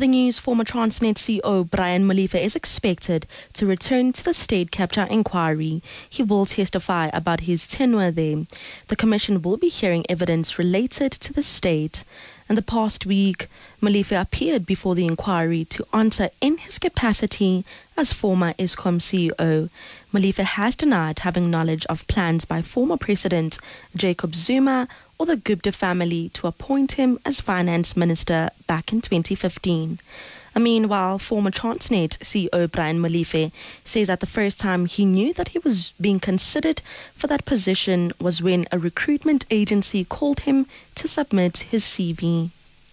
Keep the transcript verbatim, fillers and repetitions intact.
other news, former Transnet C E O Brian Molefe is expected to return to the state capture inquiry. He will testify about his tenure there. The commission will be hearing evidence related to the state. In the past week, Molefe appeared before the inquiry to answer in his capacity as former Eskom C E O. Molefe has denied having knowledge of plans by former President Jacob Zuma or the Gupta family to appoint him as finance minister back in twenty fifteen. Meanwhile, former Transnet C E O Brian Molefe says that the first time he knew that he was being considered for that position was when a recruitment agency called him to submit his C V.